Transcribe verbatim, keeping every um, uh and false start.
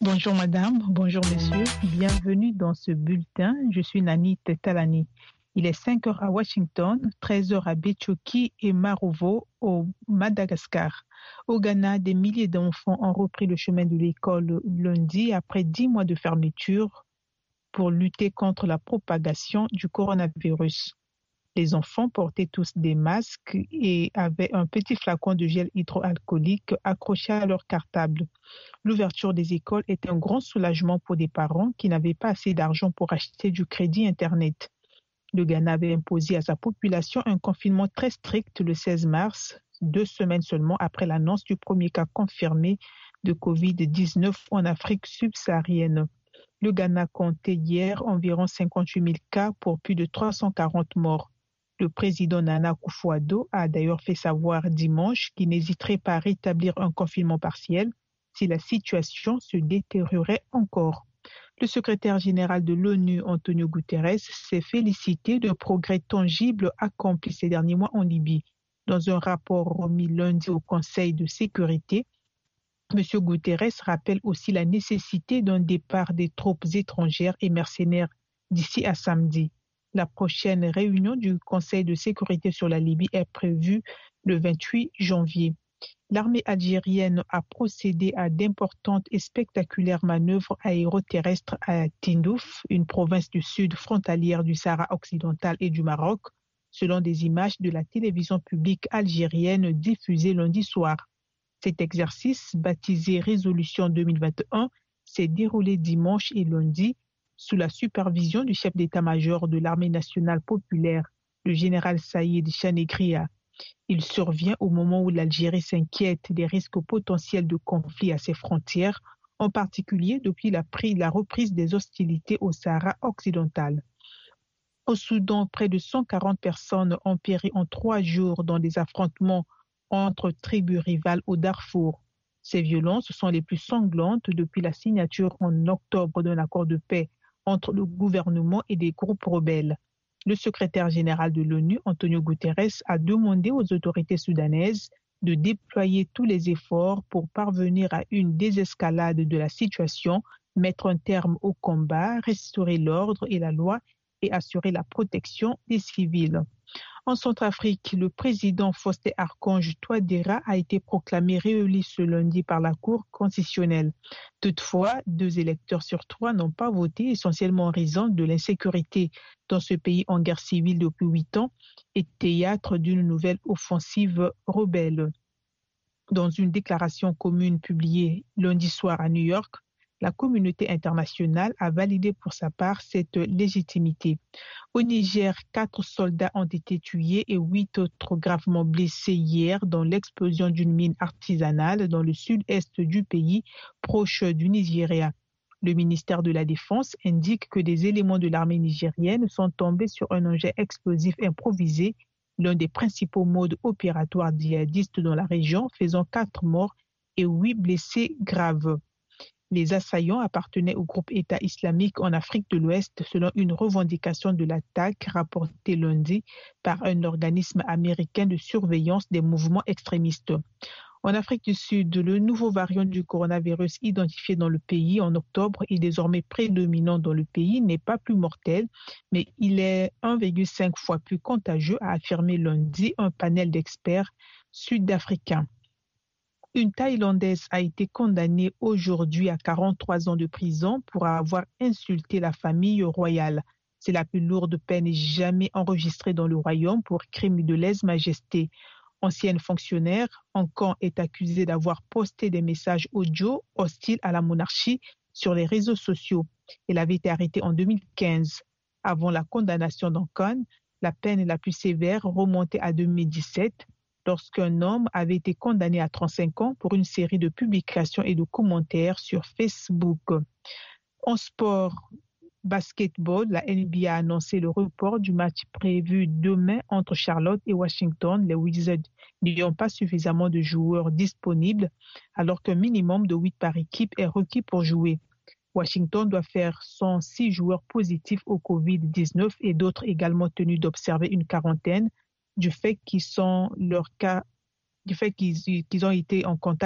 Bonjour madame, bonjour monsieur, bienvenue dans ce bulletin. Je suis Nani Tetalani. Il est cinq heures à Washington, treize heures à Betchoki et Marovo au Madagascar. Au Ghana, des milliers d'enfants ont repris le chemin de l'école lundi après dix mois de fermeture pour lutter contre la propagation du coronavirus. Les enfants portaient tous des masques et avaient un petit flacon de gel hydroalcoolique accroché à leur cartable. L'ouverture des écoles est un grand soulagement pour des parents qui n'avaient pas assez d'argent pour acheter du crédit Internet. Le Ghana avait imposé à sa population un confinement très strict le seize mars, deux semaines seulement après l'annonce du premier cas confirmé de covid dix-neuf en Afrique subsaharienne. Le Ghana comptait hier environ cinquante-huit mille cas pour plus de trois cent quarante morts. Le président Nana Akufo-Addo a d'ailleurs fait savoir dimanche qu'il n'hésiterait pas à rétablir un confinement partiel si la situation se détériorait encore. Le secrétaire général de l'ONU, Antonio Guterres, s'est félicité de progrès tangibles accomplis ces derniers mois en Libye. Dans un rapport remis lundi au Conseil de sécurité, M. Guterres rappelle aussi la nécessité d'un départ des troupes étrangères et mercenaires d'ici à samedi. La prochaine réunion du Conseil de sécurité sur la Libye est prévue le vingt-huit janvier. L'armée algérienne a procédé à d'importantes et spectaculaires manœuvres aéroterrestres à Tindouf, une province du sud frontalière du Sahara occidental et du Maroc, selon des images de la télévision publique algérienne diffusées lundi soir. Cet exercice, baptisé Résolution deux mille vingt et un, s'est déroulé dimanche et lundi sous la supervision du chef d'état-major de l'armée nationale populaire, le général Saïd Chanegria. Il survient au moment où l'Algérie s'inquiète des risques potentiels de conflit à ses frontières, en particulier depuis la, la reprise des hostilités au Sahara occidental. Au Soudan, près de cent quarante personnes ont péri en trois jours dans des affrontements entre tribus rivales au Darfour. Ces violences sont les plus sanglantes depuis la signature en octobre d'un accord de paix entre le gouvernement et des groupes rebelles. Le secrétaire général de l'ONU, Antonio Guterres, a demandé aux autorités soudanaises de déployer tous les efforts pour parvenir à une désescalade de la situation, mettre un terme au combat, restaurer l'ordre et la loi et assurer la protection des civils. En Centrafrique, le président Faustin Archange Touadéra a été proclamé réélu ce lundi par la Cour constitutionnelle. Toutefois, deux électeurs sur trois n'ont pas voté, essentiellement en raison de l'insécurité dans ce pays en guerre civile depuis huit ans et théâtre d'une nouvelle offensive rebelle. Dans une déclaration commune publiée lundi soir à New York, la communauté internationale a validé pour sa part cette légitimité. Au Niger, quatre soldats ont été tués et huit autres gravement blessés hier dans l'explosion d'une mine artisanale dans le sud-est du pays, proche du Nigeria. Le ministère de la Défense indique que des éléments de l'armée nigérienne sont tombés sur un engin explosif improvisé, l'un des principaux modes opératoires djihadistes dans la région, faisant quatre morts et huit blessés graves. Les assaillants appartenaient au groupe État islamique en Afrique de l'Ouest selon une revendication de l'attaque rapportée lundi par un organisme américain de surveillance des mouvements extrémistes. En Afrique du Sud, le nouveau variant du coronavirus identifié dans le pays en octobre et désormais prédominant dans le pays n'est pas plus mortel, mais il est un virgule cinq fois plus contagieux, a affirmé lundi un panel d'experts sud-africains. Une Thaïlandaise a été condamnée aujourd'hui à quarante-trois ans de prison pour avoir insulté la famille royale. C'est la plus lourde peine jamais enregistrée dans le royaume pour crime de lèse-majesté. Ancienne fonctionnaire, Ankon est accusée d'avoir posté des messages audio hostiles à la monarchie sur les réseaux sociaux. Elle avait été arrêtée en deux mille quinze. Avant la condamnation d'Ankon, la peine la plus sévère remontait à deux mille dix-sept. Lorsqu'un homme avait été condamné à trente-cinq ans pour une série de publications et de commentaires sur Facebook. En sport basketball, la N B A a annoncé le report du match prévu demain entre Charlotte et Washington. Les Wizards n'ont pas suffisamment de joueurs disponibles alors qu'un minimum de huit par équipe est requis pour jouer. Washington doit faire cent six joueurs positifs au covid dix-neuf et d'autres également tenus d'observer une quarantaine du fait qu'ils sont leur cas, du fait qu'ils, qu'ils ont été en contact